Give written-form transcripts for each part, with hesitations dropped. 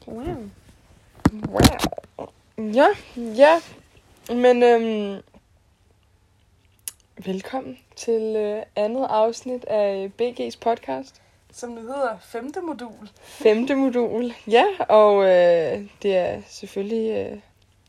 Wow. Ja. Men velkommen til andet afsnit af BG's podcast. Som nu hedder 5. modul. 5. modul, ja. Og det er selvfølgelig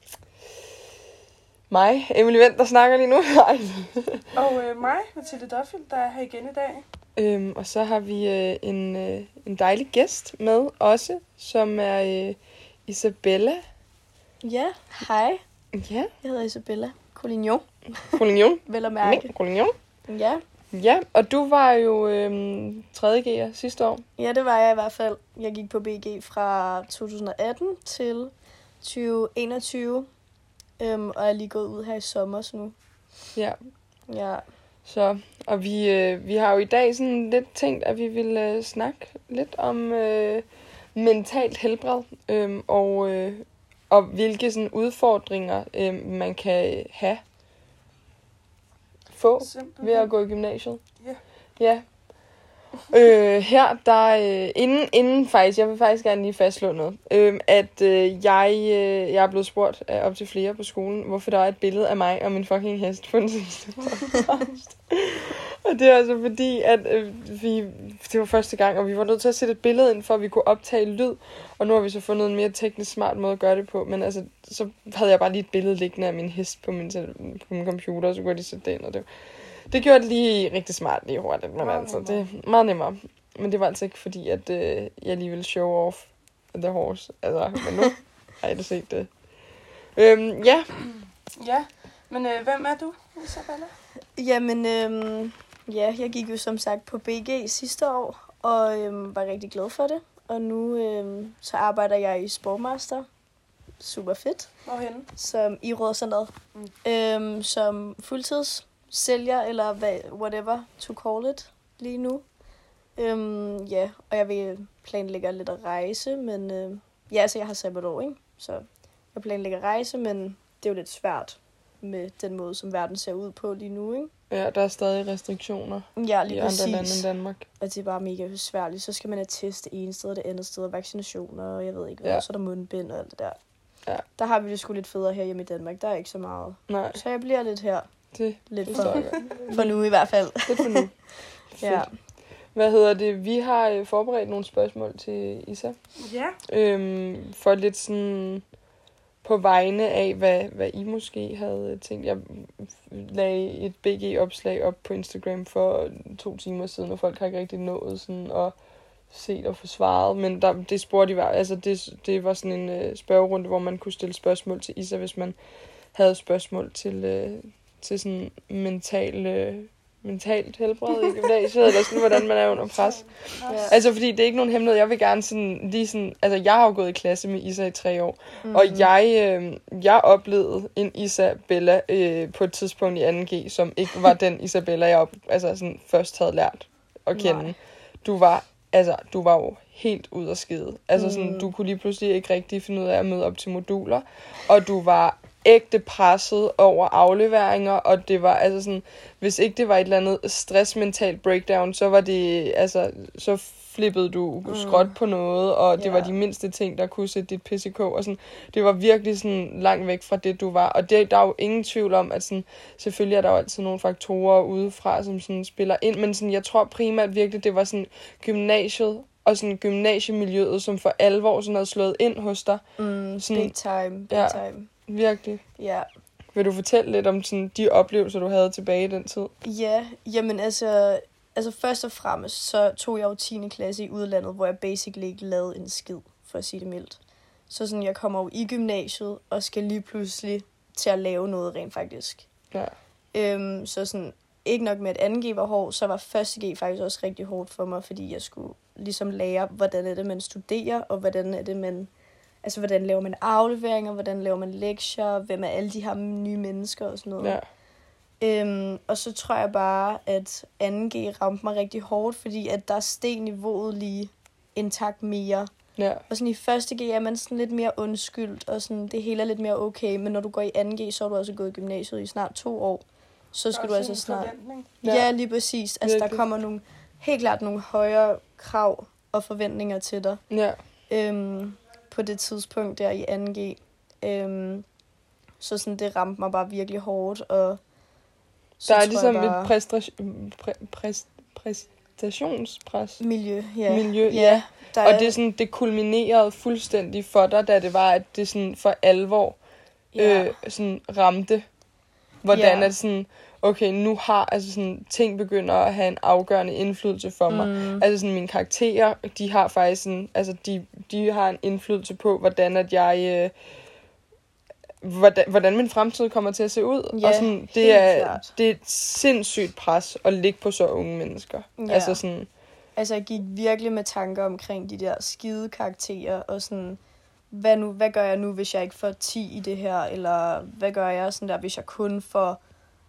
mig, Emily Wendt, der snakker lige nu. Og mig, Mathilde Duffield, der er her igen i dag. Og så har vi en dejlig gæst med også, som er Isabella. Ja, hej. Ja. Jeg hedder Isabella Collignon. Collignon. Vel at mærke. Collignon. Ja. Ja, og du var jo 3. G'er sidste år. Ja, det var jeg i hvert fald. Jeg gik på BG fra 2018 til 2021. Og er lige gået ud her i sommer så nu. Ja. Ja. Så, og vi har jo i dag sådan lidt tænkt, at vi vil snakke lidt om mentalt helbred, og hvilke sådan udfordringer man kan få Simpelthen. ved at gå i gymnasiet. Ja. Ja. Her, der inden faktisk, jeg vil faktisk gerne lige fastslå noget, at jeg er blevet spurgt af op til flere på skolen, hvorfor der er et billede af mig og min fucking hest på den sidste podcast. Og det er altså fordi, at det var første gang, og vi var nødt til at sætte et billede ind, for at vi kunne optage lyd, og nu har vi så fundet en mere teknisk smart måde at gøre det på, men altså, så havde jeg bare lige et billede liggende af min hest på min computer, og så kunne jeg lige sætte det ind, og det gjorde det lige rigtig smart lige hurtigt, men altså, det er meget nemmere. Men det var altså ikke fordi, at jeg lige ville show off the horse. Altså, men nu har jeg da set det. Ja. Ja, men hvem er du, Isabella? Jamen, jeg gik jo som sagt på BG sidste år, og var rigtig glad for det. Og nu så arbejder jeg i Sportmaster. Super fedt. Hvorhenne? Som i Rådcentret. Som fuldtids sælger, eller whatever to call it, lige nu. Og jeg vil planlægge lidt at rejse, men altså jeg har sabbatår, ikke? Så jeg planlægger at rejse, men det er jo lidt svært med den måde, som verden ser ud på lige nu, ikke? Ja, der er stadig restriktioner i andre lande end Danmark. Og det er bare mega besværligt. Så skal man have test det ene sted og det andet sted, og vaccinationer, og jeg ved ikke hvad, så er der mundbind og alt det der. Ja. Der har vi det sgu lidt federe her hjemme i Danmark. Der er ikke så meget. Nej. Så jeg bliver lidt her. Det lidt for nu i hvert fald. Lidt for nu. Ja. Hvad hedder det? Vi har forberedt nogle spørgsmål til Isa. Ja. For lidt sådan på vegne af, hvad I måske havde tænkt. Jeg lagde et BG-opslag op på Instagram for 2 timer siden, og folk har ikke rigtig nået sådan at set og få svaret. Men det spurgte de var, altså det var sådan en spørgerunde, hvor man kunne stille spørgsmål til Isa, hvis man havde spørgsmål til sådan mentalt helbred i gymnasiet, eller sådan, hvordan man er under pres. Ja. Altså, fordi det er ikke nogen hemmelighed. Jeg vil gerne sådan, lige sådan, altså, jeg har jo gået i klasse med Isa i 3 år, og jeg oplevede en Isabella på et tidspunkt i 2G, som ikke var den Isabella, jeg sådan først havde lært at kende. Nej. Du var jo helt ud af skide. Altså, sådan, du kunne lige pludselig ikke rigtig finde ud af at møde op til moduler, og du var ægte presset over afleveringer, og det var altså sådan, hvis ikke det var et eller andet stressmentalt breakdown, så var det, altså, så flippede du skråt på noget, og det var de mindste ting, der kunne sætte dit PCK, og sådan, det var virkelig sådan langt væk fra det, du var, og der er jo ingen tvivl om, at sådan, selvfølgelig er der jo altid nogle faktorer udefra, som sådan spiller ind, men sådan, jeg tror primært virkelig, det var sådan gymnasiet, og sådan gymnasiemiljøet, som for alvor sådan havde slået ind hos dig. Sådan, big time. Virkelig. Ja. Vil du fortælle lidt om sådan, de oplevelser, du havde tilbage i den tid? Ja, jamen altså først og fremmest, så tog jeg jo 10. klasse i udlandet, hvor jeg basically ikke lavede en skid, for at sige det mildt. Så sådan, jeg kommer jo i gymnasiet, og skal lige pludselig til at lave noget rent faktisk. Ja. Så sådan, ikke nok med at 2G var hård, så var 1G faktisk også rigtig hårdt for mig, fordi jeg skulle ligesom lære, hvordan er det, man studerer, og hvordan er det, man... Altså, hvordan laver man afleveringer, hvordan laver man lektier, hvem er alle de her nye mennesker og sådan noget. Ja. Og så tror jeg bare, at 2G ramte mig rigtig hårdt, fordi at der steg niveauet lige en tak mere. Ja. Og sådan i 1G er man sådan lidt mere undskyldt, og sådan, det hele er lidt mere okay. Men når du går i 2G, så har du altså gået i gymnasiet i snart 2 år. Så skal du altså snart... Ja, lige præcis. Altså, der kommer helt klart nogle højere krav og forventninger til dig. Ja. på det tidspunkt der i 2G. Så sådan, det ramte mig bare virkelig hårdt, og så der er ligesom et præstationspres. Miljø, ja. Ja. Og det er sådan, det kulminerede fuldstændig for dig, da det var, at det sådan for alvor sådan ramte. Hvordan er sådan, okay, nu har altså sådan, ting begynder at have en afgørende indflydelse for mig. Altså sådan, mine karakterer, de har faktisk sådan, altså de har en indflydelse på, hvordan at jeg... Hvordan min fremtid kommer til at se ud. Ja, og sådan, det er et sindssygt pres at ligge på så unge mennesker. Ja. Altså jeg gik virkelig med tanker omkring de der skide karakterer, og sådan, hvad gør jeg nu, hvis jeg ikke får 10 i det her, eller hvad gør jeg sådan der, hvis jeg kun får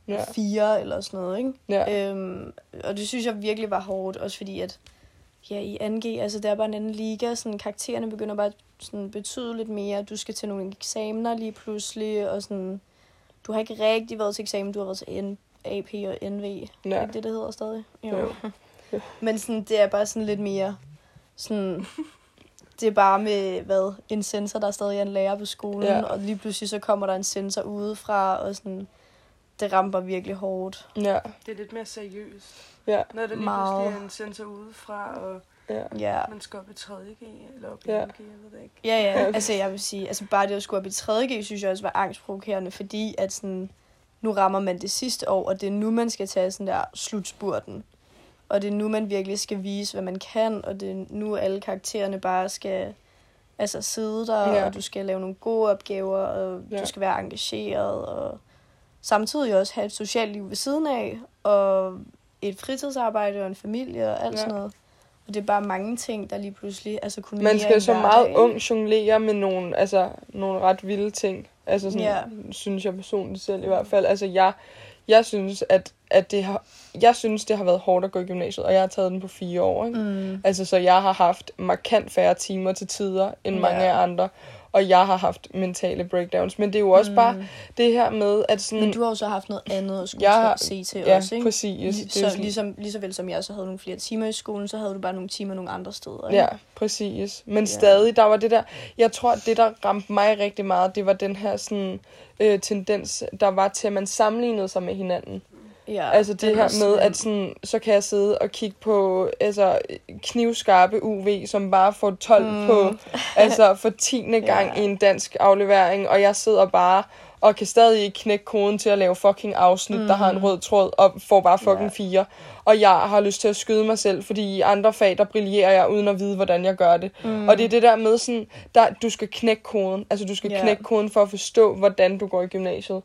4 eller sådan noget, ikke? Ja. Og det synes jeg virkelig var hårdt, også fordi at i 2G, altså det er bare en anden liga, sådan karaktererne begynder bare sådan betyde lidt mere, du skal til nogle eksamener lige pludselig, og sådan, du har ikke rigtig været til eksamen, du har været til AP og NV, er det hedder stadig? Jo. Men sådan, det er bare sådan lidt mere, sådan, det er bare med, en sensor, der stadig er en lærer på skolen, og lige pludselig så kommer der en sensor udefra, og sådan, det rammer virkelig hårdt. Ja. Det er lidt mere seriøst. Ja. Når der lige pludselig er en sensor udefra, og man skal op i 3.G, eller op i 2G, jeg ved det ikke. Ja, altså jeg vil sige, altså bare det at skulle op i 3.G, synes jeg også var angstprovokerende, fordi at sådan, nu rammer man det sidste år, og det er nu, man skal tage sådan der slutspurten. Og det er nu, man virkelig skal vise, hvad man kan, og det er nu, alle karaktererne bare skal sidde der, og du skal lave nogle gode opgaver, og du skal være engageret, og samtidig også have et socialt liv ved siden af, og et fritidsarbejde og en familie og alt sådan noget. Og det er bare mange ting, der lige pludselig kunne man skal så meget ung jonglere med nogle ret vilde ting. Altså sådan, synes jeg personligt selv i hvert fald. Altså jeg synes, at det har været hårdt at gå i gymnasiet, og jeg har taget den på 4 år. Ikke? Altså, så jeg har haft markant færre timer til tider end mange af andre. Og jeg har haft mentale breakdowns. Men det er jo også bare det her med, at sådan... Men du har jo så haft noget andet at skulle se til også, ikke? Præcis. Så lige så vel som jeg så havde nogle flere timer i skolen, så havde du bare nogle timer nogle andre steder, ikke? Ja, præcis. Men stadig, der var det der... Jeg tror, det der ramte mig rigtig meget, det var den her sådan, tendens, der var til, at man sammenlignede sig med hinanden. Ja, altså det her med, at sådan, så kan jeg sidde og kigge på knivskarpe UV, som bare får 12 på, for 10. gang i en dansk aflevering, og jeg sidder bare og kan stadig ikke knække koden til at lave fucking afsnit, der har en rød tråd, og får bare fucking 4. Og jeg har lyst til at skyde mig selv, fordi i andre fag, der brillerer jeg, uden at vide, hvordan jeg gør det. Og det er det der med sådan, du skal knække koden. Altså, du skal knække koden for at forstå, hvordan du går i gymnasiet.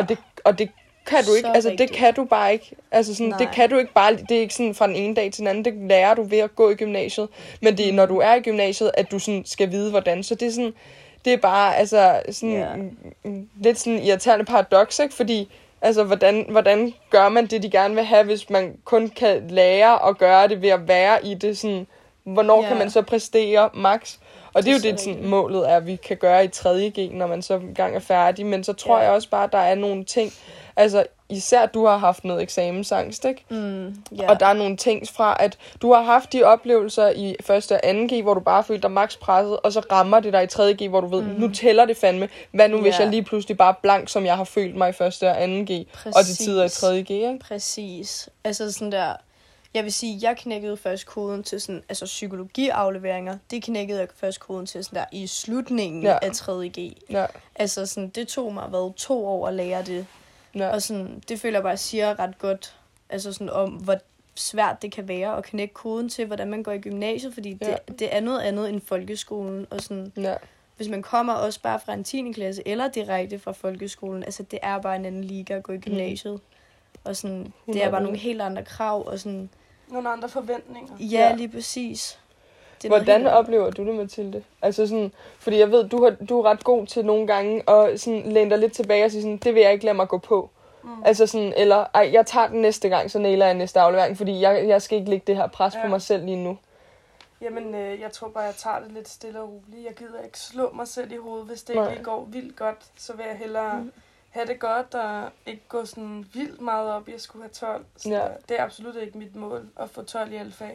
Og det kan du ikke, altså rigtigt. Det kan du bare ikke. Altså sådan, det kan du ikke bare, det er ikke sådan fra den ene dag til den anden, det lærer du ved at gå i gymnasiet. Men det er, når du er i gymnasiet, at du sådan skal vide, hvordan. Så det er sådan, det er bare, altså sådan, lidt sådan irriterende paradoks, ikke? Fordi, altså, hvordan gør man det, de gerne vil have, hvis man kun kan lære at gøre det ved at være i det, sådan, hvornår kan man så præstere max? Og det er jo det, sådan, målet er, at vi kan gøre i 3.G, når man så engang er færdig. Men så tror jeg også bare, at der er nogle ting, altså især du har haft noget eksamensangst, ikke? Og der er nogle ting fra, at du har haft de oplevelser i 1. og 2G, hvor du bare følte dig max presset, og så rammer det dig i 3.G, hvor du ved, nu tæller det fandme. Hvad nu, hvis jeg lige pludselig bare blank, som jeg har følt mig i 1. og 2G, og til tider i 3.G, ikke? Præcis. Altså sådan der... Jeg vil sige, jeg knækkede først koden til sådan, altså psykologiafleveringer. Det knækkede jeg først koden til sådan der i slutningen af 3.G. Ja. Altså sådan, det tog mig 2 år at lære det. Ja. Og sådan, det føler jeg bare siger ret godt, altså sådan om, hvor svært det kan være at knække koden til, hvordan man går i gymnasiet, fordi det er noget andet end folkeskolen. Og sådan, hvis man kommer også bare fra en 10. klasse, eller direkte fra folkeskolen, altså det er bare en anden liga at gå i gymnasiet. Og sådan, det er bare nogle helt andre krav, og sådan... Nogle andre forventninger. Ja, lige præcis. Hvordan oplever du det, Mathilde? Altså sådan, fordi jeg ved, du er ret god til nogle gange at sådan læne dig lidt tilbage og sige sådan, det vil jeg ikke lade mig gå på. Altså sådan, eller jeg tager den næste gang, så nailer jeg næste aflevering, fordi jeg skal ikke lægge det her pres på mig selv lige nu. Jamen, jeg tror bare, jeg tager det lidt stille og roligt. Jeg gider ikke slå mig selv i hovedet, hvis det ikke går vildt godt, så vil jeg hellere... have det godt og ikke gå sådan vildt meget op i at skulle have 12. Så det er absolut ikke mit mål at få 12 i alle fag.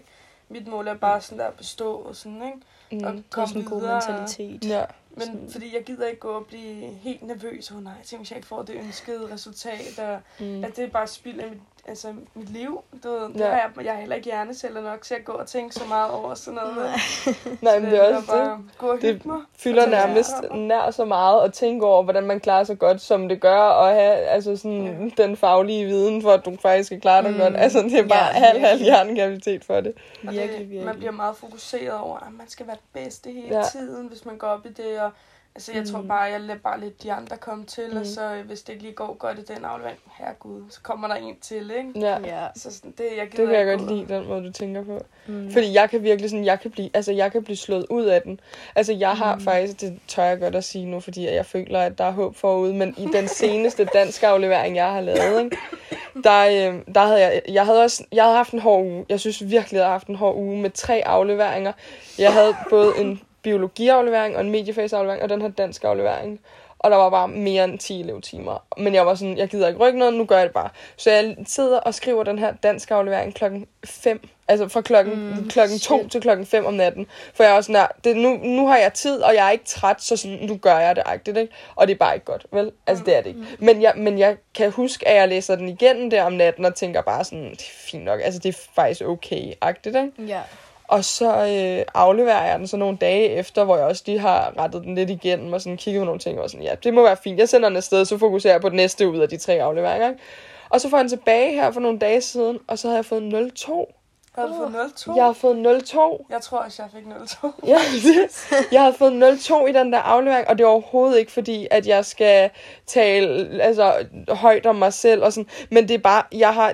mit mål er bare sådan der at bestå og sådan, ikke? Og komme sådan en god videre. mentalitet. Ja. Men Sådan. fordi jeg gider ikke gå og blive helt nervøs. Nej, jeg tænker, hvis jeg ikke får det ønskede resultat, og at det er bare spild af mit liv. Jeg har heller ikke hjerneceller nok, så jeg går og tænker så meget over sådan noget. Nej, men det er også det. Gå og hygge mig. Fylder nærmest nær så meget at tænke over, hvordan man klarer sig godt, som det gør, og have altså sådan, den faglige viden, for at du faktisk kan klare dig godt. Altså, det er bare halv hjernekapacitet for det. Virkelig. Man bliver meget fokuseret over, at man skal være det bedste hele tiden, hvis man går op i det, og altså, jeg tror bare, jeg lader bare lidt de andre komme til, og så hvis det ikke lige går godt i den aflevering, herregud, så kommer der en til, ikke? Ja. Så sådan, det kan jeg godt lide, den måde, du tænker på. Fordi jeg kan virkelig sådan, jeg kan blive slået ud af den. Altså, jeg har faktisk, det tør jeg godt at sige nu, fordi jeg føler, at der er håb forude, men i den seneste danske aflevering, jeg har lavet, ikke? Der havde jeg havde haft en hård uge. Jeg synes virkelig, jeg havde haft en hård uge med 3 afleveringer. Jeg havde både en biologiaflevering og en mediefagsaflevering og den her dansk aflevering. Og der var bare mere end 10 elevtimer. Men jeg var sådan, jeg gider ikke rykke noget, nu gør jeg det bare. Så jeg sidder og skriver den her dansk aflevering klokken 5. Altså fra klokken 2 til klokken 5 om natten. For jeg er også sådan, nu har jeg tid, og jeg er ikke træt, så sådan, nu gør jeg det agtigt, ikke? Og det er bare ikke godt, vel? Altså det er det ikke. Men jeg kan huske, at jeg læser den igen der om natten, og tænker bare sådan, det er fint nok. Altså det er faktisk okay-agtigt, ikke? Ja. Og så afleverer jeg den så nogle dage efter, hvor jeg også lige har rettet den lidt igennem, og sådan kigget på nogle ting, og sådan, ja, det må være fint. Jeg sender den afsted, så fokuserer jeg på det næste ud af de 3 afleveringer, ikke? Og så får jeg den tilbage her for nogle dage siden, og så havde jeg fået 0,2. Har du fået 0,2? Jeg har fået 0,2. Jeg tror også, jeg fik 0,2. Ja, jeg har fået 0,2 i den der aflevering, og det er overhovedet ikke fordi, at jeg skal tale højt om mig selv og sådan. Men det er bare,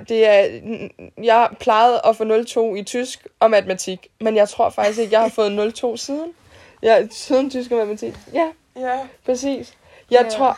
jeg har plejet at få 0,2 i tysk og matematik, men jeg tror faktisk ikke, jeg har fået 0,2 siden. Siden tysk og matematik. Ja, præcis. Jeg tror,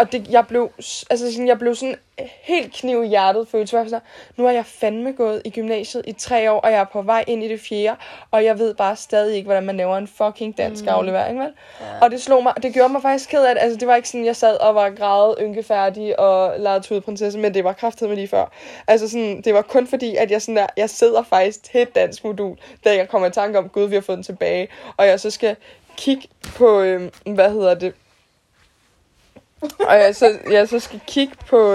jeg blev sådan helt kniv i hjertet, følelse. Nu har jeg fandme gået i gymnasiet i 3 år, og jeg er på vej ind i det 4. Og jeg ved bare stadig ikke, hvordan man laver en fucking dansk aflevering, vel? Ja. Og det slog mig, det gjorde mig faktisk ked af det. Altså, det var ikke sådan, jeg sad og var grædet, ynkefærdig og legede tudeprinsesse, men det var kraftedeme lige før. Altså sådan, det var kun fordi, at jeg sidder faktisk til et dansk modul, da jeg kommer i tanke om, gud, vi har fået den tilbage. Og jeg så skal kigge på, og jeg så skal kigge på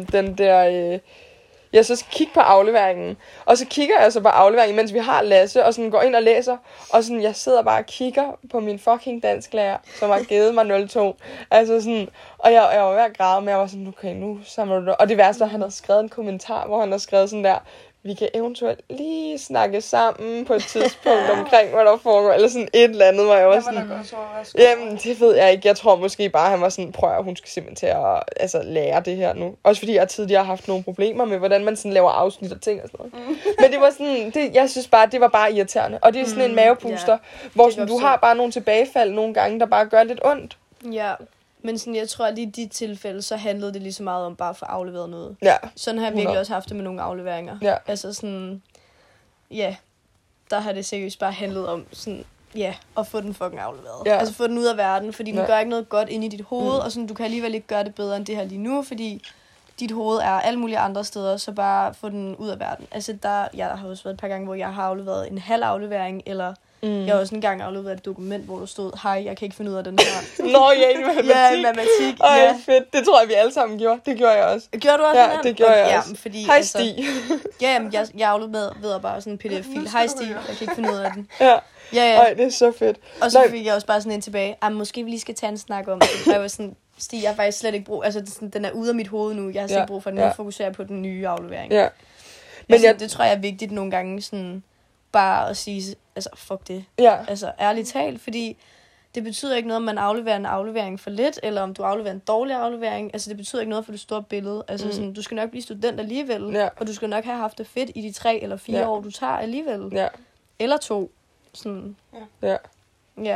jeg så skal kigge på afleveringen. Og så kigger jeg så på afleveringen, mens vi har Lasse, og sådan går ind og læser. Og sådan, jeg sidder bare og kigger på min fucking dansklærer, som har givet mig 0,2. Altså sådan, og jeg var ved at græde, men jeg var sådan, okay, nu samler du det. Og det værste, at han havde skrevet en kommentar, hvor han havde skrevet sådan der, vi kan eventuelt lige snakke sammen på et tidspunkt omkring, hvad der foregår, eller sådan et eller andet, hvor jeg var sådan, jamen, det ved jeg ikke, jeg tror måske bare, han var sådan, prøv at hun skal simpelthen til at lære det her nu. Også fordi jeg tidligere har haft nogle problemer med, hvordan man sådan laver afsnit og ting og sådan noget. Men det var sådan, jeg synes bare, det var bare irriterende. Og det er sådan en mavepuster, hvor sådan, du har bare nogle tilbagefald nogle gange, der bare gør lidt ondt. Ja. Men sådan, jeg tror, at i de tilfælde, så handlede det lige så meget om bare at få afleveret noget. Ja. Sådan har jeg virkelig også haft det med nogle afleveringer. Ja. Altså sådan, der har det seriøst bare handlet om sådan, at få den fucking afleveret. Ja. Altså få den ud af verden, fordi den gør ikke noget godt inde i dit hoved, og sådan, du kan alligevel ikke gøre det bedre end det her lige nu, fordi dit hoved er alle mulige andre steder, så bare få den ud af verden. Altså jeg har også været et par gange, hvor jeg har afleveret en halv aflevering, eller jeg har også en gang afleveret et dokument, hvor der stod, hej, jeg kan ikke finde ud af den her. Nå, i matematik. Ja, i matematik. Ej, fedt. Det tror jeg, vi alle sammen gjorde. Det gjorde jeg også. Gjorde du også ja, det gjorde jeg også. Fordi, hej, Stig. Jeg afleverede bare sådan en pdf-fil. Hej, Stig, jeg kan ikke finde ud af den. Ja. Ej, det er så fedt. Og så fik jeg også bare sådan en tilbage. Måske vi lige skal tage en snak om det. Og jeg var sådan, Stig, jeg har faktisk slet ikke brug. Altså, den er ude af mit hoved nu. Jeg har slet ikke brug for den. Nu fokuserer jeg på den nye aflevering. Ja. Men det tror jeg er vigtigt nogle gange, sådan bare at sige, altså, fuck det. Ja. Altså, ærligt talt, fordi det betyder ikke noget, om man afleverer en aflevering for lidt, eller om du afleverer en dårlig aflevering. Altså, det betyder ikke noget for det store billede. Altså, sådan, du skal nok blive student alligevel, og du skal nok have haft det fedt i de 3 eller 4 år, du tager alligevel. Ja. Eller 2. Sådan. Ja. Ja.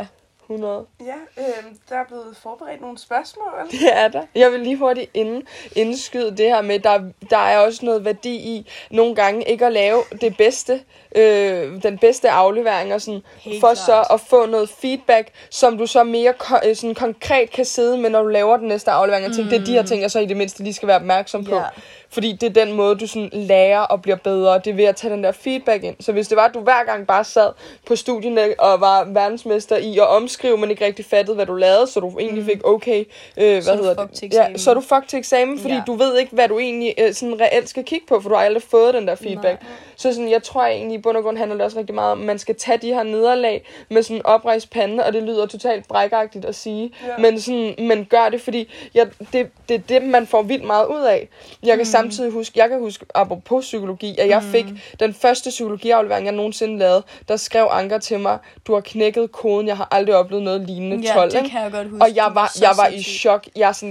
100. Ja, der er blevet forberedt nogle spørgsmål. Det er der. Jeg vil lige hurtigt indskyde det her med, der er også noget værdi i nogle gange ikke at lave det bedste, den bedste aflevering og sådan, for klart. Så at få noget feedback, som du så mere sådan konkret kan sidde med, når du laver den næste aflevering og tænke, det er de her ting, jeg så i det mindste lige skal være opmærksom på. Fordi det er den måde, du sådan lærer og bliver bedre. Det er ved at tage den der feedback ind. Så hvis det var, at du hver gang bare sad på studierne og var verdensmester i at omskrive, men ikke rigtig fattede, hvad du lavede, så du egentlig fik okay, så er du fucked til eksamen, fordi du ved ikke, hvad du egentlig sådan reelt skal kigge på, for du har aldrig fået den der feedback. Nej. Så sådan, jeg tror egentlig, i bund og grund handler det også rigtig meget om, man skal tage de her nederlag med sådan en oprejst pande, og det lyder totalt brækagtigt at sige, men gør det, fordi det er det, man får vildt meget ud af. Jeg kan samtidig huske, apropos psykologi, at jeg fik den første psykologiaflevering, jeg nogensinde lavede, der skrev Anker til mig, du har knækket koden, jeg har aldrig oplevet noget lignende 12. Ja, det kan jeg godt huske. Og jeg var i chok.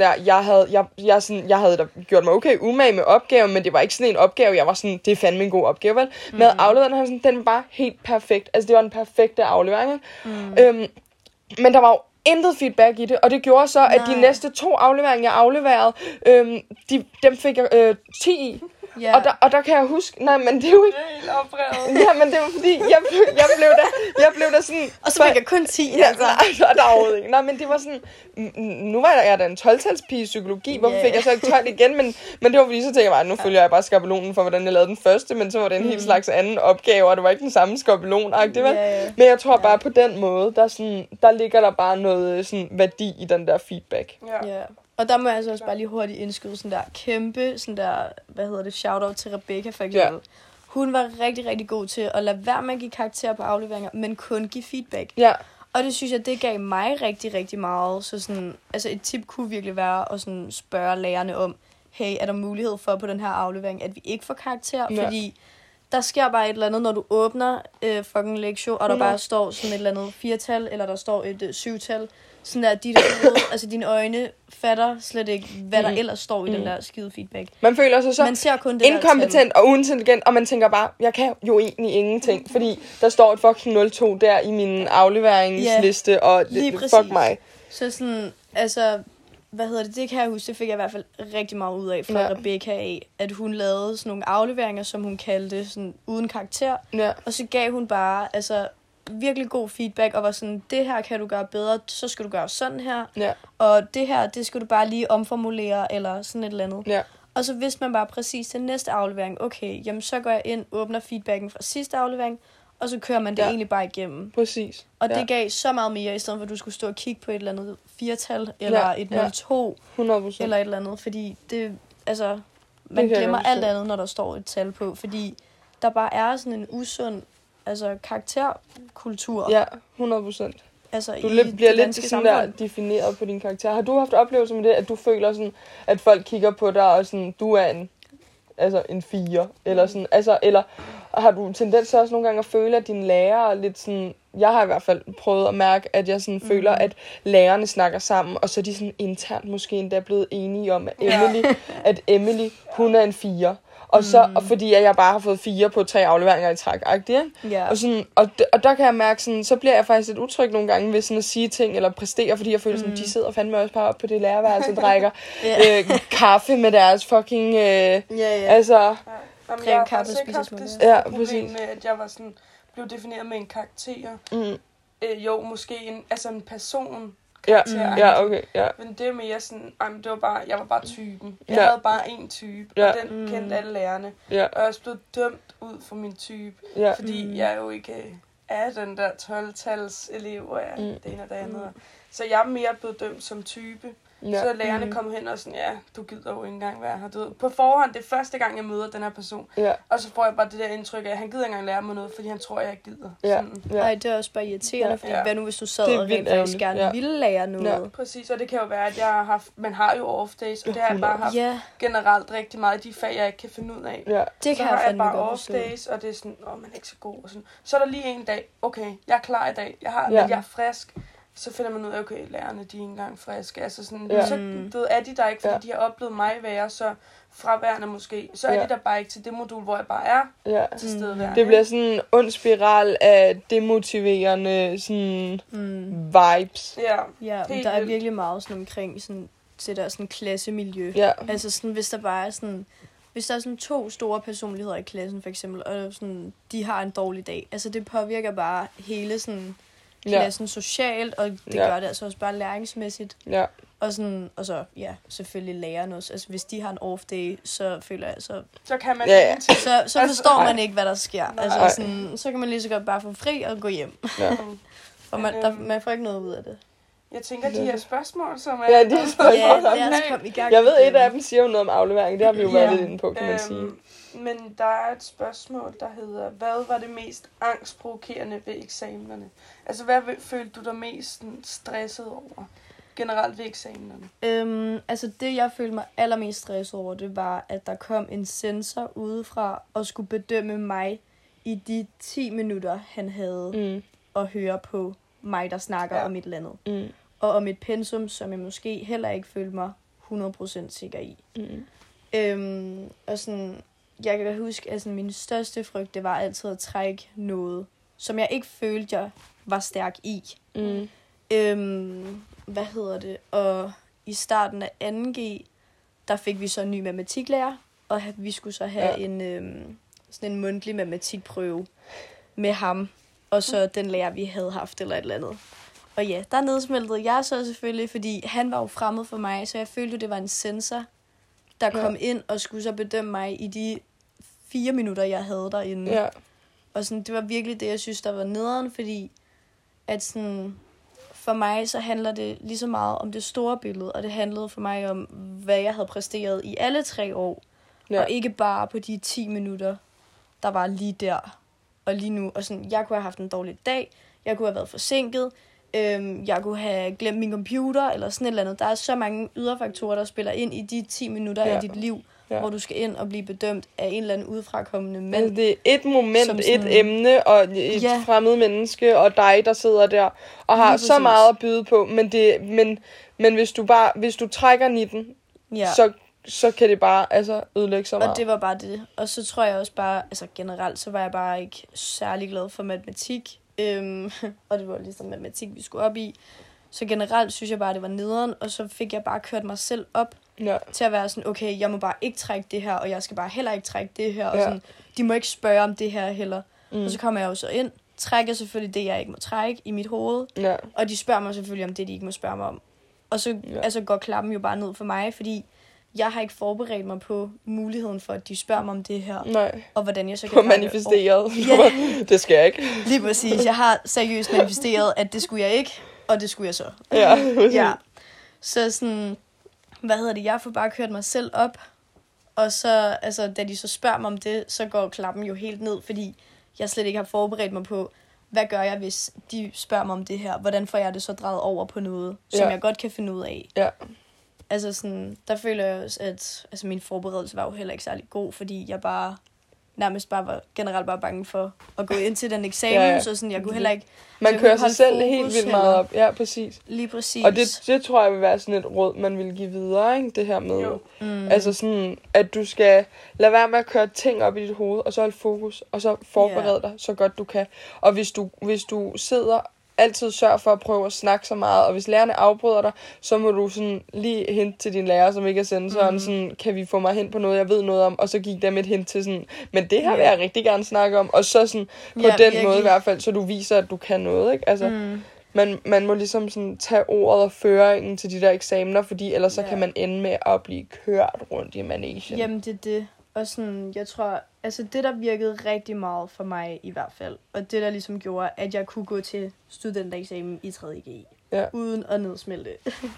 Jeg havde da gjort mig okay umage med opgaven, men det var ikke sådan en opgave, jeg var sådan, det er fandme en god opgave, vel? Med afleveringen, den var bare helt perfekt. Altså, det var den perfekte aflevering. Men der var jo intet feedback i det, og det gjorde så, at de næste 2 afleveringer, jeg afleverede, dem fik jeg 10 i. Yeah. Og der kan jeg huske, nej, men det er jo ikke... Helt oprevet. Ja, men det var fordi, jeg blev da sådan... Og så fik jeg kun 10, altså. Nej, der er overhovedet ikke. Nej, men det var sådan... Nu var jeg da en 12-talspige i psykologi, hvorfor fik jeg så ikke 12 igen? Men det var fordi, så tænkte jeg bare, nu følger jeg bare skabelonen for, hvordan jeg lavede den første, men så var det en helt slags anden opgave, og det var ikke den samme skabelon-agtig, vel? Men jeg tror bare på den måde, der ligger der bare noget sådan værdi i den der feedback. Ja. Og der må jeg altså også bare lige hurtigt indskyde sådan der kæmpe, sådan der, shout-out til Rebecca for eksempel. Yeah. Hun var rigtig, rigtig god til at lade være med at give karakterer på afleveringer, men kun give feedback. Ja. Og det synes jeg, det gav mig rigtig, rigtig meget. Så sådan, altså et tip kunne virkelig være at sådan spørge lærerne om, hey, er der mulighed for på den her aflevering, at vi ikke får karakter? Ja. Fordi der sker bare et eller andet, når du åbner fucking lektion, og der bare står sådan et eller andet 4-tal, eller der står et 7-tal. Sådan der, altså dine øjne fatter slet ikke, hvad der ellers står i den der skide feedback. Man føler sig så man ser kun det inkompetent og uintelligent, og man tænker bare, jeg kan jo egentlig ingenting, fordi der står et fucking 02 der i min afleveringsliste, og fuck mig. Så sådan, altså, det kan jeg huske, det fik jeg i hvert fald rigtig meget ud af fra Rebecca af, at hun lavede sådan nogle afleveringer, som hun kaldte sådan uden karakter, og så gav hun bare, altså, virkelig god feedback, og var sådan, det her kan du gøre bedre, så skal du gøre sådan her, og det her, det skal du bare lige omformulere, eller sådan et eller andet. Og så vidste man bare præcis til næste aflevering, okay, jamen så går jeg ind, åbner feedbacken fra sidste aflevering, og så kører man det egentlig bare igennem. Præcis. Og det gav så meget mere, i stedet for at du skulle stå og kigge på et eller andet 4-tal, eller et 02, 100%. eller et eller andet, fordi det, altså, man glemmer alt andet, når der står et tal på, fordi der bare er sådan en usund karakterkultur. Ja, 100%. Altså, du bliver lidt sådan der defineret på din karakter. Har du haft oplevelser med det, at du føler sådan, at folk kigger på dig og sådan, du er en 4, eller sådan, altså, eller har du tendens også nogle gange at føle, at dine lærere lidt sådan, jeg har i hvert fald prøvet at mærke, at jeg sådan føler, at lærerne snakker sammen, og så er de sådan internt måske endda blevet enige om, at Emily, hun er en 4. Og så fordi jeg bare har fået 4 på 3 afleveringer i træk, og sådan, og der kan jeg mærke sådan, så bliver jeg faktisk lidt utryg nogle gange ved sådan at sige ting eller præstere, fordi jeg føler sådan, de sidder fandme også bare oppe på det lærerværelse og drikker kaffe med deres fucking altså Jamen, jeg har faktisk ikke haft det store problem med, at jeg var sådan blev defineret med en karakter. Jo, måske en person. Okay. Men det er mere sådan, det var bare, jeg var bare typen. Jeg havde bare én type, og den kendte alle lærerne. Og jeg er også blevet dømt ud for min type, fordi jeg jo ikke er den der 12-tals elev, og det ene og det andet. Så jeg er mere blevet dømt som type. Så lærerne kom hen og sådan, du gider jo ikke engang være her. Du ved, på forhånd, det er første gang, jeg møder den her person. Og så får jeg bare det der indtryk af, at han gider ikke engang lære mig noget, fordi han tror, jeg gider. Nej, det er også bare irriterende, fordi hvad nu, hvis du sad og rent faktisk gerne ville lære noget? Præcis, og det kan jo være, at jeg har haft, man har jo off-days, og det har jeg bare haft generelt rigtig meget i de fag, jeg ikke kan finde ud af. Det kan så har jeg bare off-days, og det er sådan, man er ikke så god. Og sådan. Så er der lige en dag, okay, jeg er klar i dag, jeg er frisk. så finder man ud af, okay, lærerne, de er ikke engang friske. Altså sådan, Ja. så er de der ikke, fordi de har oplevet mig være så fraværende måske. Så er de der bare ikke til det modul, hvor jeg bare er til stedværende. Det bliver sådan en ond spiral af demotiverende sådan vibes. Ja, der er virkelig meget sådan omkring sådan, til der sådan klassemiljø. Ja. Altså sådan, hvis der bare er sådan... Hvis der er sådan 2 store personligheder i klassen, for eksempel, og sådan, de har en dårlig dag, altså det påvirker bare hele sådan klassen socialt, og det gør det altså også bare læringsmæssigt. Ja. Og sådan, og så, selvfølgelig lærerne også. Altså, hvis de har en off day, så føler jeg, så kan man så forstår man ikke, hvad der sker. Altså, sådan, så kan man lige så godt bare få fri og gå hjem. Ja. Og man får ikke noget ud af det. Jeg tænker, de her spørgsmål, som er... Ja, de her spørgsmål. Lad os komme i gang. Jeg ved, et af dem siger jo noget om aflevering. Det har vi jo været lidt inde på, kan man sige. Men der er et spørgsmål, der hedder, hvad var det mest angstprovokerende ved eksamenerne? Altså, hvad følte du dig mest stresset over generelt ved eksamenerne? Altså, det jeg følte mig allermest stresset over, det var, at der kom en censor udefra og skulle bedømme mig i de 10 minutter, han havde at høre på mig, der snakker om et eller andet. Og om et pensum, som jeg måske heller ikke følte mig 100% sikker i. Og sådan, jeg kan huske, at min største frygt, det var altid at trække noget, som jeg ikke følte, jeg var stærk i. Og i starten af 2G, der fik vi så en ny matematiklærer, og vi skulle så have sådan en mundtlig matematikprøve med ham, og så den lærer, vi havde haft, eller et eller andet. Og ja, der nedsmeltede jeg så selvfølgelig, fordi han var jo fremmed for mig, så jeg følte, det var en censor, der kom ind og skulle så bedømme mig i de 4 minutter, jeg havde derinde. Ja. Og sådan, det var virkelig det, jeg synes, der var nederen, fordi at sådan, for mig så handler det lige så meget om det store billede, og det handlede for mig om, hvad jeg havde præsteret i alle 3 år, og ikke bare på de 10 minutter, der var lige der og lige nu. Og sådan, jeg kunne have haft en dårlig dag, jeg kunne have været forsinket, jeg kunne have glemt min computer, eller sådan et eller andet. Der er så mange ydre-faktorer, der spiller ind i de 10 minutter af dit liv, hvor du skal ind og blive bedømt af en eller anden udefrakommende mand. Altså, det er et moment, sådan, et emne, og et fremmed menneske, og dig, der sidder der, og har så meget at byde på. Men hvis du trækker 19, så kan det bare ødelægge så meget. Og det var bare det. Og så tror jeg også bare, generelt, så var jeg bare ikke særlig glad for matematik. Og det var ligesom matematik, vi skulle op i. Så generelt synes jeg bare, det var nederen, og så fik jeg bare kørt mig selv op til at være sådan, okay, jeg må bare ikke trække det her, og jeg skal bare heller ikke trække det her, og sådan, de må ikke spørge om det her heller. Og så kommer jeg jo så ind, trækker selvfølgelig det, jeg ikke må trække i mit hoved, og de spørger mig selvfølgelig om det, de ikke må spørge mig om. Og så går klappen jo bare ned for mig, fordi jeg har ikke forberedt mig på muligheden for, at de spørger mig om det her. Og hvordan jeg så kan... Du har manifesteret. Det skal jeg ikke. Lige præcis. Jeg har seriøst manifesteret, at det skulle jeg ikke, og det skulle jeg så. Ja. Så sådan, jeg får bare kørt mig selv op, og så, da de så spørger mig om det, så går klappen jo helt ned, fordi jeg slet ikke har forberedt mig på, hvad gør jeg, hvis de spørger mig om det her? Hvordan får jeg det så drejet over på noget, som jeg godt kan finde ud af? Ja. Altså sådan, der føler jeg også, at min forberedelse var jo heller ikke særlig god, fordi jeg nærmest bare var generelt bare bange for at gå ind til den eksamen, så sådan, jeg kunne heller ikke... Man kører sig selv helt vildt meget op. Ja, præcis. Lige præcis. Og det tror jeg vil være sådan et råd, man vil give videre, ikke? Det her med... Altså sådan, at du skal lade være med at køre ting op i dit hoved, og så holde fokus, og så forberede dig så godt du kan. Og hvis du sidder... Altid sørg for at prøve at snakke så meget, og hvis lærerne afbryder dig, så må du sådan lige hente til din lærer, som ikke er sensoren, sådan, kan vi få mig hen på noget, jeg ved noget om, og så gik dem et hint til sådan, men det her vil jeg rigtig gerne snakke om, og så sådan, på den måde i hvert fald, så du viser, at du kan noget, ikke? Altså, man må ligesom sådan tage ordet og føringen til de der eksamener, fordi ellers så kan man ende med at blive kørt rundt i managen. Jamen, det er det. Og sådan, jeg tror, det der virkede rigtig meget for mig i hvert fald, og det der ligesom gjorde, at jeg kunne gå til studentereksamen i 3.G, uden at nedsmelte.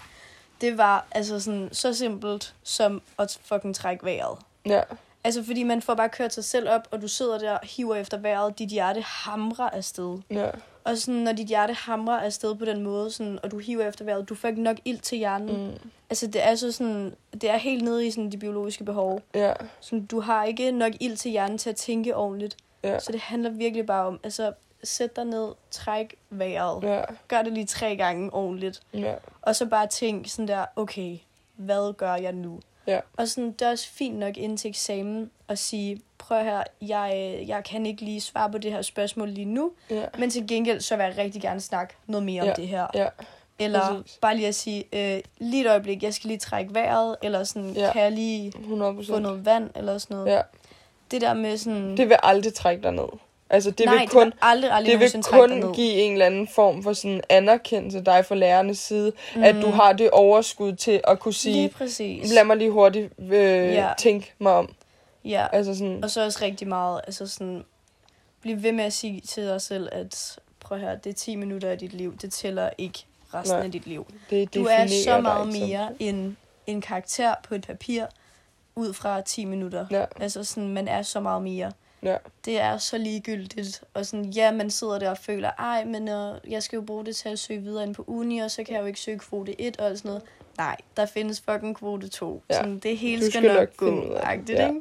Det var sådan så simpelt som at fucking trække vejret. Ja. Fordi man får bare kørt sig selv op, og du sidder der og hiver efter vejret, dit hjerte hamrer afsted. Ja. Og sådan, når dit hjerte hamrer afsted på den måde, sådan, og du hiver efter vejret, du får ikke nok ild til hjernen. Det er sådan, det er helt nede i sådan de biologiske behov. Ja. Sådan, du har ikke nok ild til hjernen til at tænke ordentligt. Ja. Så det handler virkelig bare om, sæt dig ned, træk vejret. Ja. Gør det lige 3 gange ordentligt. Ja. Og så bare tænk sådan der, okay, hvad gør jeg nu? Ja. Og sådan, det er også fint nok ind til eksamen at sige, prøv her, jeg kan ikke lige svare på det her spørgsmål lige nu, men til gengæld så vil jeg rigtig gerne snakke noget mere om det her. Ja. Eller bare lige at sige, lige et øjeblik, jeg skal lige trække vejret, eller sådan, kan jeg lige 100%. få noget vand, eller sådan noget. Ja. Det der med sådan... Det vil aldrig trække dig ned. Altså, det Nej, vil kun, det vil aldrig det vil kun give en eller anden form for sådan anerkendelse dig fra lærernes side, at du har det overskud til at kunne sige, lige præcis. Lad mig lige hurtigt tænke mig om. Ja, altså sådan, og så også rigtig meget, altså sådan, bliv ved med at sige til dig selv, at prøv her, det er 10 minutter af dit liv, det tæller ikke resten af dit liv. Du er så meget mere end en karakter på et papir, ud fra 10 minutter. Ja. Altså sådan, man er så meget mere. Ja. Det er så ligegyldigt. Og sådan, ja, man sidder der og føler, ej, men jeg skal jo bruge det til at søge videre ind på uni, og så kan jeg jo ikke søge kvote 1 og sådan noget. Nej, der findes fucking kvote 2. Ja. Sådan, det hele skal nok gå. Agtigt, ikke?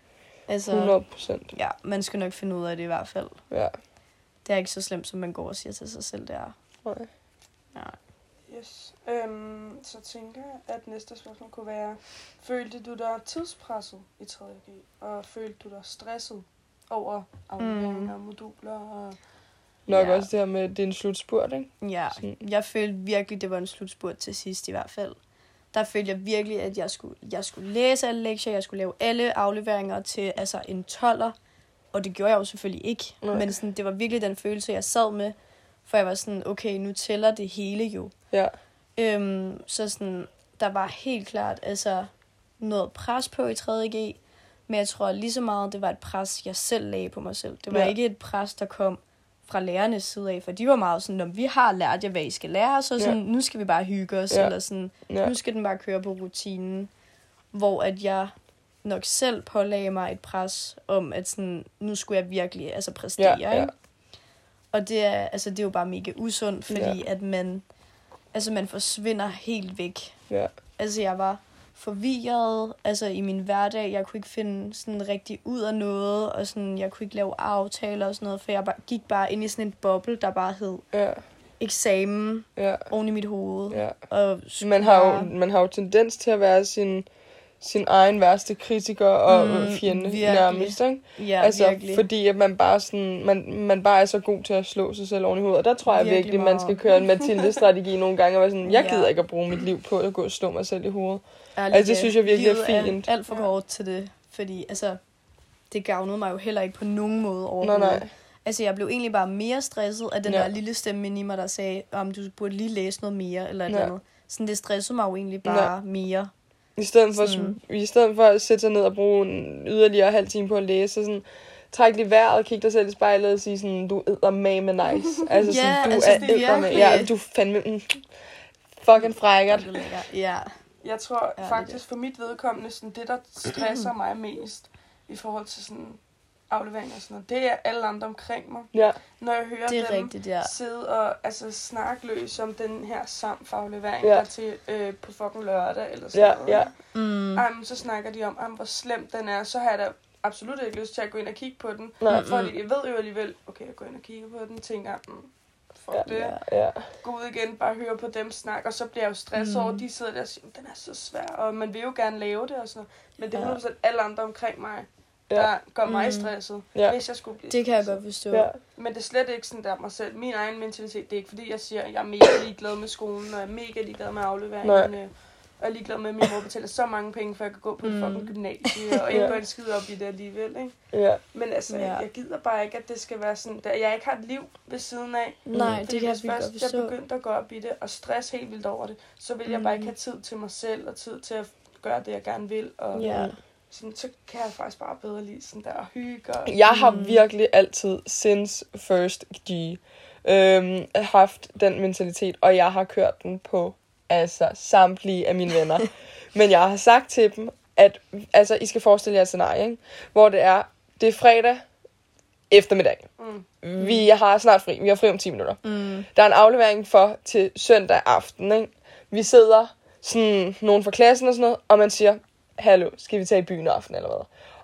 Altså, 100%. Ja, man skal nok finde ud af det i hvert fald. Ja. Det er ikke så slemt, som man går og siger til sig selv, det er. Nej. Nej. Yes. Så tænker jeg, at næste spørgsmål kunne være, følte du dig tidspresset i 3.G? Og følte du dig stresset over afleveringer og moduler? Og... Nok også det her med, det er en slutspurt, ikke? Ja, jeg følte virkelig, det var en slutspurt til sidst i hvert fald. Der følte jeg virkelig, at jeg skulle læse alle lektier, jeg skulle lave alle afleveringer til altså en 12'er. Og det gjorde jeg jo selvfølgelig ikke. Nej. Men sådan, det var virkelig den følelse, jeg sad med. For jeg var sådan, okay, nu tæller det hele jo. Ja. Så sådan, der var helt klart altså noget pres på i 3.G. Men jeg tror lige så meget, det var et pres, jeg selv lagde på mig selv. Det var ikke et pres, der kom fra lærernes side af. For de var meget sådan, om vi har lært jer, hvad I skal lære, så sådan, nu skal vi bare hygge os. Eller sådan, nu skal den bare køre på rutinen. Hvor at jeg nok selv pålagde mig et pres om, at sådan, nu skulle jeg virkelig altså præstere. Ikke? Og det er jo bare mega usundt, fordi at man forsvinder helt væk. Ja. Altså jeg var forvirret altså i min hverdag. Jeg kunne ikke finde sådan rigtig ud af noget, og sådan, jeg kunne ikke lave aftaler og sådan noget, for jeg gik bare ind i sådan en boble, der bare hed eksamen oven i mit hoved. Ja. Og man har jo tendens til at være sin egen værste kritiker og fjende nærmest, ikke? Ja, altså, virkelig. Fordi at man bare sådan, man bare er så god til at slå sig selv oven i hovedet. Og der tror jeg virkelig man skal køre en Mathilde-strategi nogle gange, og være sådan, jeg gider ikke at bruge mit liv på at gå og slå mig selv i hovedet. Altså, det synes jeg virkelig er fint. Alt for kort til det, fordi altså, det gavnede mig jo heller ikke på nogen måde overhovedet. Nej. Altså, jeg blev egentlig bare mere stresset af den der lille stemme inde i mig, der sagde, du burde lige læse noget mere, eller et eller andet. Sådan, det stressede mig jo egentlig bare mere. I stedet for at sætte sig ned og bruge en yderligere halv time på at læse, så sådan, træk lige vejret, kig dig selv i spejlet og sige sådan, du eddermame nice. Altså sådan, du er eddermame. Ja, du fandme fucking frækkert. Ja. Jeg tror faktisk for mit vedkommende, sådan, det der stresser mig mest i forhold til sådan afleveringer og sådan noget, det er alle andre omkring mig. Ja. Når jeg hører dem sidde og snakke løs om den her samfagaflevering, der til på fucking lørdag eller sådan noget. Så snakker de om, hvor slem den er, så har jeg da absolut ikke lyst til at gå ind og kigge på den. Fordi jeg ved jo alligevel, okay, jeg går ind og kigger på den, tænker, fuck det. Gå ud igen, bare høre på dem snakke, og så bliver jeg jo stresset over, de sidder der og siger, den er så svær, og man vil jo gerne lave det og sådan noget. Men det er 100% alle andre omkring mig, der gør mig stresset, hvis jeg skulle blive stresset. Det kan jeg godt forstå. Men det er slet ikke sådan der mig selv. Min egen mentalitet, det er ikke fordi, jeg siger, at jeg er mega ligeglad med skolen, og jeg er mega ligeglad med afleveringerne. Og jeg er ligeglad med, at min mor betaler så mange penge, for jeg kan gå på et fucking gymnasie, og ikke gå en skid op i det alligevel, ikke? Ja. Men altså, jeg gider bare ikke, at det skal være sådan, at jeg ikke har et liv ved siden af. Nej, fordi det kan hvis først jeg begyndte at gå op i det, og stress helt vildt over det, så vil jeg bare ikke have tid til mig selv, og tid til at gøre det, jeg gerne vil, og sådan, så kan jeg faktisk bare bedre lide sådan der hygge. Jeg har virkelig altid, since first G, haft den mentalitet, og jeg har kørt den på samtlige af mine venner. Men jeg har sagt til dem, at I skal forestille jer et scenarie, ikke? Hvor det er fredag eftermiddag. Vi har snart fri. Vi har fri om 10 minutter. Der er en aflevering til søndag aften, ikke? Vi sidder sådan nogen fra klassen og sådan noget, og man siger, hallo, skal vi tage i byen aften eller hvad?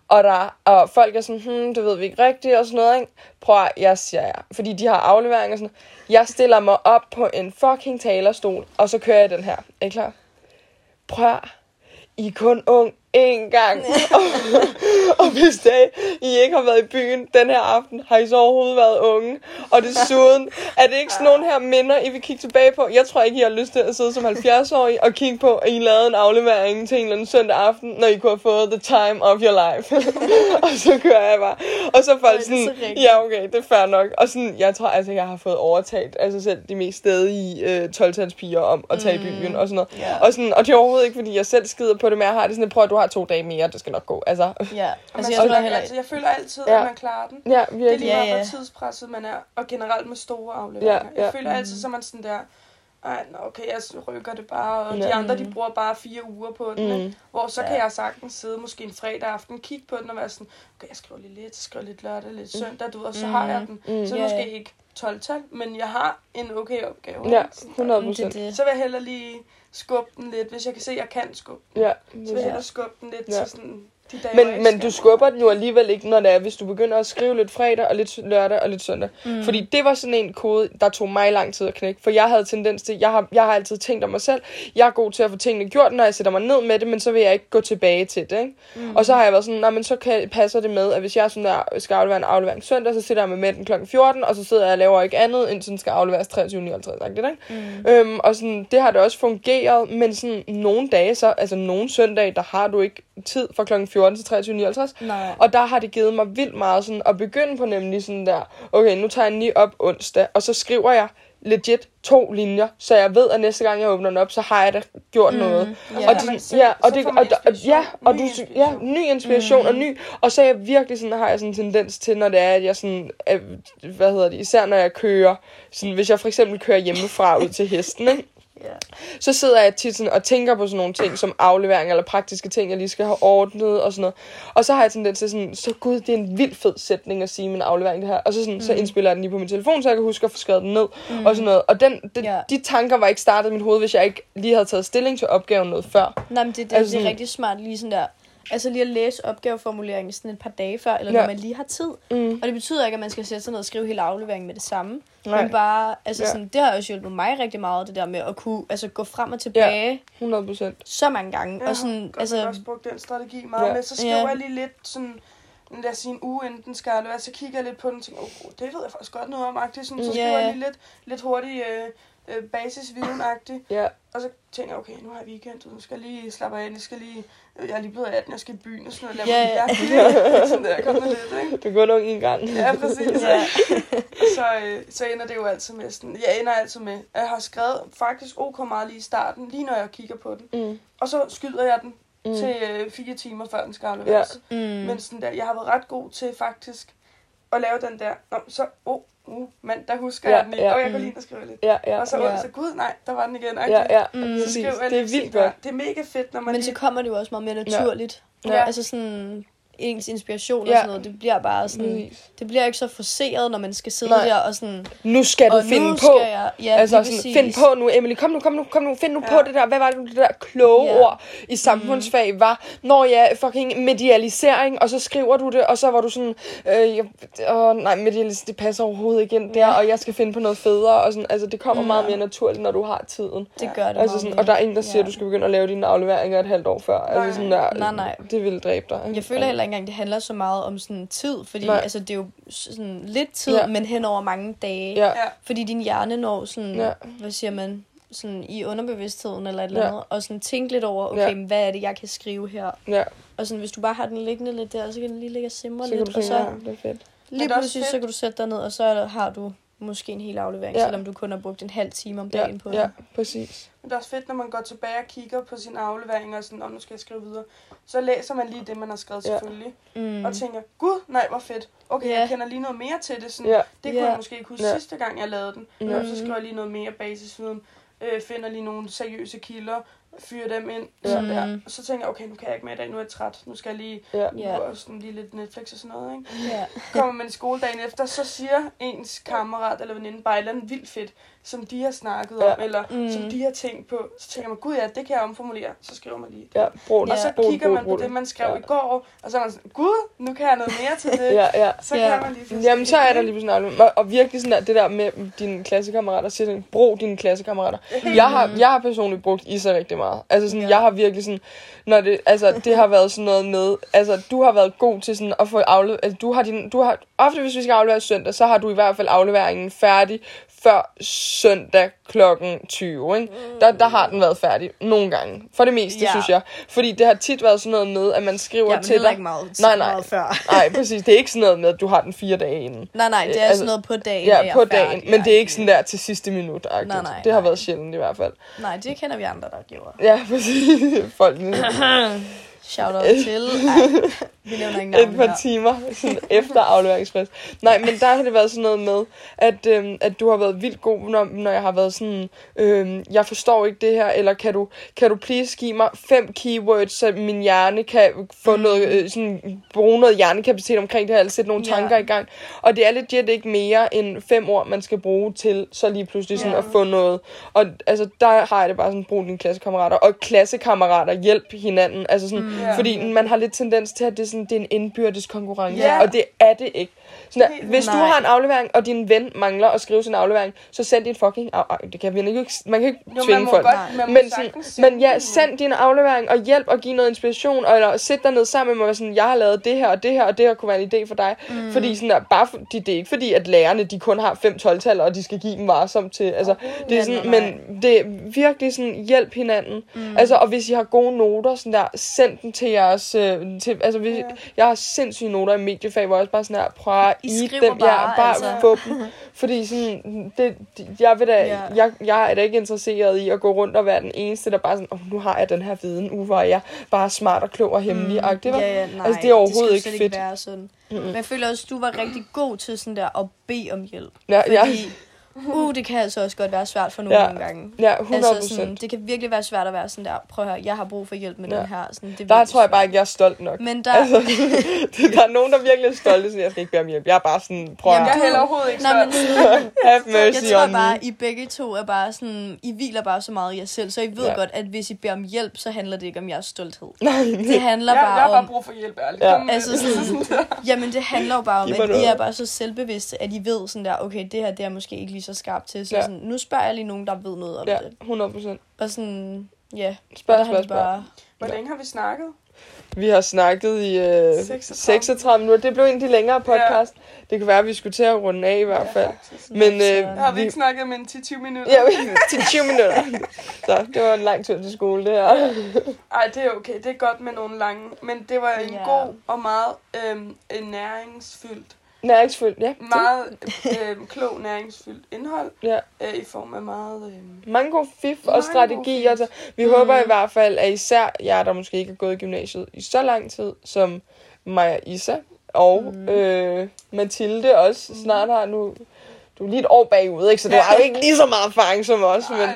Og folk er sådan, det ved vi ikke rigtigt, og sådan noget, ikke? Prøv at, jeg siger jer, fordi de har afleveringer og sådan noget. Jeg stiller mig op på en fucking talerstol, og så kører jeg den her. Er I klar? Prøv at, I er kun ung én gang. Og hvis I ikke har været i byen den her aften, har I så overhovedet været unge. Og desuden er det ikke sådan nogle her minder, I vil kigge tilbage på. Jeg tror ikke, I har lyst til at sidde som 70-årige og kigge på, at I lavede en aflevering til en eller anden søndag aften, når I kunne have fået the time of your life. Og så kører jeg bare. Og så folk sådan, ja okay, det er fair nok. Og sådan, jeg tror altså, jeg har fået overtalt altså selv de mest stedige 12-talspiger om at tage i byen og sådan noget. Yeah. Og det er overhovedet ikke, fordi jeg selv skider på det, men jeg har det sådan, prøv at du har 2 dage mere, det skal nok gå. Altså. Ja, jeg føler altid, at man klarer den. Ja, det er lige meget, hvor tidspresset man er, og generelt med store afleveringer. Jeg føler altid, så man sådan der, okay, jeg rykker det bare, og de andre, de bruger bare 4 uger på den, hvor så kan jeg sagtens sidde måske en fredag aften, kigge på den og være sådan, okay, jeg skriver lidt lørdag, lidt søndag, du ved, og så har jeg den. Så måske ikke 12-tal, men jeg har en okay opgave. Ja, 100%. Så vil jeg hellere lige skubbe den lidt, hvis jeg kan se, at jeg kan skubbe den. Ja, så vil jeg hellere skubbe den lidt til sådan de dage, men du skubber den jo alligevel ikke, når det er, hvis du begynder at skrive lidt fredag, og lidt lørdag, og lidt søndag. Fordi det var sådan en kode, der tog mig lang tid at knække. For jeg havde tendens til, jeg har altid tænkt om mig selv, jeg er god til at få tingene gjort, når jeg sætter mig ned med det, men så vil jeg ikke gå tilbage til det, ikke? Og så har jeg været sådan, men så passer det med, at hvis jeg sådan der skal aflevere en aflevering søndag, så sætter jeg mig med den kl. 14, og så sidder jeg og laver ikke andet, end sådan skal afleveres 23.59, ikke? Og sådan, det har det også fungeret, men sådan nogle dage, så, altså nogle søndage, der har du ikke tid fra kl. 14 til 23.59. Og der har det givet mig vildt meget sådan at begynde på nemlig sådan der, okay, nu tager jeg den lige op onsdag, og så skriver jeg legit 2 linjer, så jeg ved, at næste gang jeg åbner den op, så har jeg da gjort noget. Ny inspiration og ny, og så er jeg virkelig sådan, har jeg sådan en tendens til, når det er, at jeg sådan, især når jeg kører, sådan, hvis jeg for eksempel kører hjemmefra ud til hesten, ikke? Yeah. Så sidder jeg tit sådan og tænker på sådan nogle ting som aflevering eller praktiske ting, jeg lige skal have ordnet og sådan noget. Og så har jeg tendens til sådan, så gud, det er en vildt fed sætning at sige min aflevering det her. Og så, sådan, så indspiller jeg den lige på min telefon, så jeg kan huske at få skrevet den ned og sådan noget. Og de tanker var ikke startet i mit hoved, hvis jeg ikke lige havde taget stilling til opgaven noget før. Nej, men det er rigtig smart lige sådan der. Altså lige at læse opgaveformuleringen sådan et par dage før, eller når man lige har tid. Og det betyder ikke, at man skal sætte sig ned og skrive hele afleveringen med det samme. Nej. Men bare, altså sådan, det har også hjulpet mig rigtig meget, det der med at kunne gå frem og tilbage. 100%. Så mange gange. Jeg og sådan, har også brugt den strategi meget med. Så skriver jeg lige lidt sådan, lad os sige en uge inden den skal afleveres, så kigger jeg lidt på den og tænker, det ved jeg faktisk godt noget om, sådan, så skriver jeg lige lidt hurtigt basisviden-agtigt. Og så tænker jeg, okay, nu har jeg weekend, nu skal jeg lige slappe af, jeg er lige blevet 18, jeg skal i byen og sådan noget, lad mig sådan der, kom med lidt, ikke? Du går nok en gang. Ja, præcis. Så ender det jo altid med sådan, at jeg har skrevet faktisk ok meget lige i starten, lige når jeg kigger på den, og så skyder jeg den til 4 timer før den skal afleveres. Men sådan der, jeg har været ret god til faktisk at lave den der, så men der husker jeg den ikke, og jeg kan lige at skrive lidt. Og så gud, nej, der var den igen. Så skriver jeg det er vildt godt. Det er mega fedt, når man men så kommer det jo også meget mere naturligt. Altså sådan ens inspiration og sådan noget, det bliver bare sådan, det bliver ikke så forceret, når man skal sidde der og sådan, nu skal du finde på, altså sådan, find på nu, Emily, kom nu, find nu på det der, hvad var det der kloge ord i samfundsfag var, fucking medialisering, og så skriver du det, og så var du sådan, medialisering, det passer overhovedet ikke ind der, og jeg skal finde på noget federe, og sådan, altså det kommer meget mere naturligt, når du har tiden. Det gør det altså sådan, og der er ingen, der siger, at du skal begynde at lave dine afleveringer et halvt år før, altså sådan der, nej. Det vil dræbe dig. Jeg føler heller ikke engang, det handler så meget om sådan tid, fordi altså, det er jo sådan lidt tid, men hen over mange dage. Fordi din hjerne når sådan, hvad siger man, sådan i underbevidstheden eller et eller andet, og sådan tænke lidt over, okay, hvad er det, jeg kan skrive her? Og sådan, hvis du bare har den liggende lidt der, så kan den lige ligge og simre lidt, og så det er fedt. Lige pludselig, så kan du sætte dig ned, og så har du måske en hel aflevering, selvom du kun har brugt en halv time om dagen på det. Ja, præcis. Men det er også fedt, når man går tilbage og kigger på sine afleveringer, og sådan, nu skal jeg skrive videre. Så læser man lige det, man har skrevet selvfølgelig. Og tænker, gud, nej, hvor fedt. Okay, jeg kender lige noget mere til det. Sådan, det kunne jeg måske ikke huske sidste gang, jeg lavede den. Så skriver jeg lige noget mere basisviden. Finder lige nogle seriøse kilder. fyre dem ind. Og så tænker jeg, okay, nu kan jeg ikke mere i dag, nu er jeg træt. Nu skal jeg lige gå sådan lige lidt Netflix og sådan noget, ikke? Ja. Kommer man i skoledagen efter, så siger ens kammerat eller veninde bare et eller andet vildt fedt, som de har snakket om, eller som de har tænkt på. Så tænker man, gud ja, det kan jeg omformulere. Så skriver man lige det. Og så kigger man på det, man skrev i går, og så er man sådan, gud, nu kan jeg noget mere til det. Så kan man lige jamen, så er der lige sådan og virkelig sådan det der med dine klassekammerater, siger sådan, brug dine klassekammerater. Jeg har personligt brugt Isa rigtig meget. Altså sådan, jeg har virkelig sådan, når det, altså det har været sådan noget med, altså du har været god til sådan at få afleveret, altså du har ofte hvis vi skal aflevere søndag, så har du i hvert fald afleveringen færdig før søndag klokken 20, ikke? Der har den været færdig nogle gange. For det meste, synes jeg. Fordi det har tit været sådan noget med, at man skriver til dig. Ikke meget før. Nej, præcis. Det er ikke sådan noget med, at du har den 4 dage inden. Nej, det er altså, sådan noget på dagen. Ja, på dagen. Men det er ikke sådan der til sidste minut. Nej, det har været sjældent i hvert fald. Nej, det kender vi andre, der gjorde. Ja, præcis. Folk Shout out til. Vi nævner ikke navn et par timer sådan efter afleveringsfrist. Nej, men der har det været sådan noget med, at du har været vildt god, når jeg har været sådan, jeg forstår ikke det her, eller kan du please give mig 5 keywords, så min hjerne kan få noget, sådan, bruge noget hjernekapacitet omkring det her, eller sætte nogle tanker i gang. Og det er legit ikke mere end 5 ord, man skal bruge til, så lige pludselig sådan at få noget. Og altså, der har jeg det bare sådan, brug dine klassekammerater. Og klassekammerater, hjælp hinanden. Altså sådan, fordi man har lidt tendens til, at det er en indbyrdes konkurrence, og det er det ikke. Sådan der, hvis du har en aflevering, og din ven mangler at skrive sin aflevering, så send din fucking det kan vi ikke, man kan ikke tvinge folk. Men send din aflevering, og hjælp og give noget inspiration, eller sæt dig ned sammen med mig, sådan, jeg har lavet det her, og det her, og det her kunne være en idé for dig. Fordi sådan der, det er ikke fordi, at lærerne, de kun har 5 12-taller, og de skal give dem varsomt til, altså, det er sådan, men det er virkelig sådan, hjælp hinanden. Altså, og hvis I har gode noter, sådan der, send dem til jeres, jeg har sindssyge noter i mediefag, hvor jeg også bare sådan her, prøv at dem, bare få dem. Fordi sådan, jeg er da ikke interesseret i at gå rundt og være den eneste, der bare sådan, nu har jeg den her viden, hvor jeg bare er smart og klog og hemmelig. Nej, altså, det er overhovedet ikke fedt. Være sådan. Men jeg føler også, du var rigtig god til sådan der at bede om hjælp. Det kan altså også godt være svært for nogle gange. Ja, 100%. Altså sådan, det kan virkelig være svært at være sådan der, prøv at høre, jeg har brug for hjælp med den her. Sådan, det der tror jeg bare ikke, jeg er stolt nok. Men der... altså, der er nogen, der virkelig er stolte, så jeg skal ikke bede om hjælp. Jeg er bare sådan, prøv at... Jeg er heller overhovedet ikke stolt. Have mercy jeg tror on bare, me. I begge to er bare sådan, I hviler bare så meget i jer selv, så I ved godt, at hvis I beder om hjælp, så handler det ikke om jeres stolthed. Det handler bare om... Jeg har bare brug for hjælp, ærligt. Altså sådan, jamen det handler jo bare om, at I er bare så selvbevidste, at I ved sådan der, okay, det her, det er måske ikke lige så skarpt til, så sådan, nu spørger jeg lige nogen, der ved noget om det. 100%. Og sådan, spørg. Hvor længe har vi snakket? Vi har snakket i 36 minutter. Det blev en af de længere podcast. Det kan være, at vi skulle til at runde af i hvert fald. Men har vi ikke snakket om en 10-20 minutter? Ja, 10-20 minutter. Så det var en lang tur til skole, det her. Ej, det er okay. Det er godt med nogle lange. Men det var en god og meget næringsfyldt. Næringsfyldt, ja. Meget klog næringsfyldt indhold. I form af meget... mange gode fif og strategier. Altså, vi håber i hvert fald, at især jer, der måske ikke har gået i gymnasiet i så lang tid, som mig og Isa, og Mathilde også snart har nu... Du er lige et år bagud, ikke? Så du har jo ikke lige så meget erfaring som os. Men,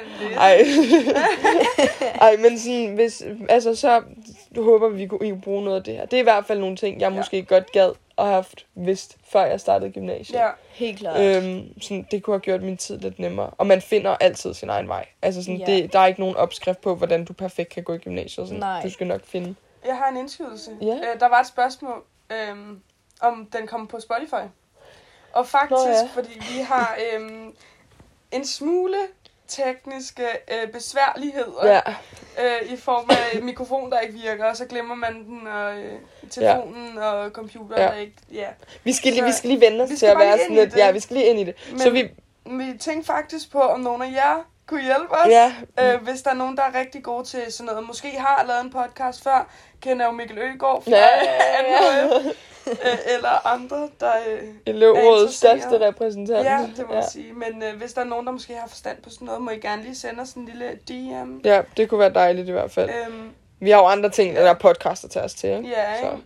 men sådan, hvis, altså, så håber vi kunne bruge noget af det her. Det er i hvert fald nogle ting, jeg måske godt gad og have haft vidst, før jeg startede gymnasiet. Ja, helt klart. Sådan, det kunne have gjort min tid lidt nemmere. Og man finder altid sin egen vej. Altså sådan, der er ikke nogen opskrift på, hvordan du perfekt kan gå i gymnasiet. Sådan, du skal nok finde. Jeg har en indskydelse. Der var et spørgsmål, om den kom på Spotify. Og faktisk, fordi vi har en smule tekniske besværligheder i form af mikrofon, der ikke virker, og så glemmer man den, og telefonen og computeren, der ikke... Ja. Vi skal lige vende os til at være sådan lidt... Ja, vi skal lige ind i det. Men så vi tænkte faktisk på, om nogen af jer kunne hjælpe os. Hvis der er nogen, der er rigtig gode til sådan noget. Måske har lavet en podcast før. Kender jo Mikkel Øgaard fra NHF. Eller andre, der Elevrådets største repræsentant. Ja, det må jeg sige. Men hvis der er nogen, der måske har forstand på sådan noget, må I gerne lige sende os en lille DM. Ja, det kunne være dejligt i hvert fald. Vi har jo andre ting, der podcaster til os til, ikke? Ja, så.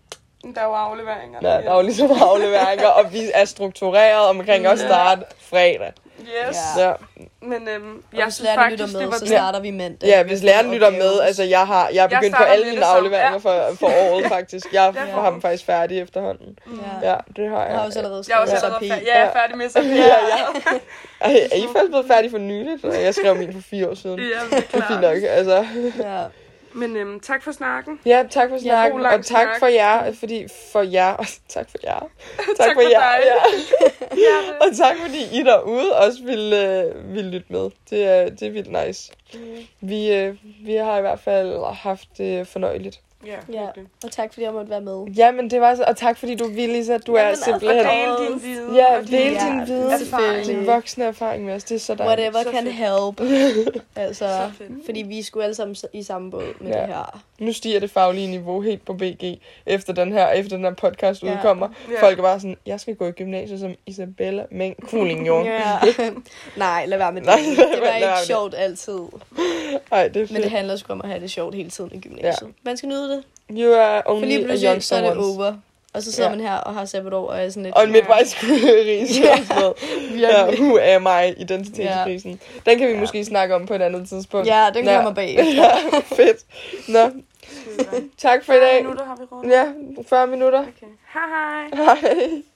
Der er jo afleveringer. Ja, der er jo ligesom afleveringer, og vi er struktureret omkring at starte fredag. Yes. Ja. Men jeg synes faktisk, lytter med, så starter vi mandag. Ja, hvis læreren lytter med, altså jeg er begyndt på alle mine afleveringer for året faktisk. Jeg har dem faktisk færdige efterhånden. Ja, det har jeg. Jeg har også allerede skrevet jeg er færdig med SAP. Er I først blevet færdige for nyligt? Jeg skrev min for 4 år siden. Ja, det er klart. Fint nok, altså. Ja. Men tak for snakken. Ja, tak for snakken, og tak for jer, tak for jer. Tak for jer. Ja. Og tak fordi I derude også vil lytte med. Det er vildt nice. Vi har i hvert fald haft det fornøjeligt. Ja, og tak fordi jeg måtte være med. Ja, men det var så, og tak fordi du ville, Lisa, du er simpelthen... Dele din viden. Ja, dele din viden. Din voksne erfaring med os, det er så dejligt. Whatever så can fedt. help. Altså, fordi vi skulle alle sammen i samme båd med det her. Nu stiger det faglige niveau helt på BG, efter den her podcast udkommer. Folk er bare sådan, jeg skal gå i gymnasiet som Isabella Meng Kuling-Jung. Nej, lad være med det. Det var ikke sjovt altid. Ej, det er fedt. Men det handler sgu om at have det sjovt hele tiden i gymnasiet. Man skal nyde det. You are only for lige a young så er det over. Og så sidder man her og har sabbatår og er sådan lidt... Og en midtvejskrise og sådan noget. Who am I? Identitetskrisen. Den kan vi måske snakke om på et andet tidspunkt. Ja, den kommer bagefter. Ja, fedt. Nå. Tak for i dag. 40 minutter har vi råd. Ja, 40 minutter. Okay. Hej. Hej.